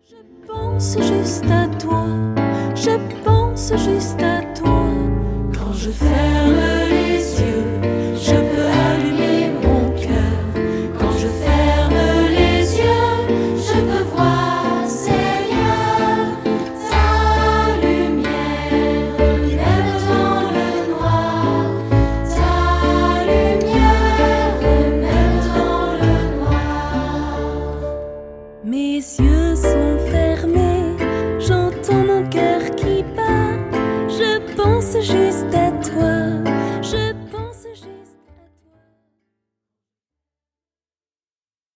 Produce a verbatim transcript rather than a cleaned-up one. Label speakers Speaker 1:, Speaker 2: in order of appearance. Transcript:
Speaker 1: Je pense juste à toi, je pense juste à toi, quand je ferme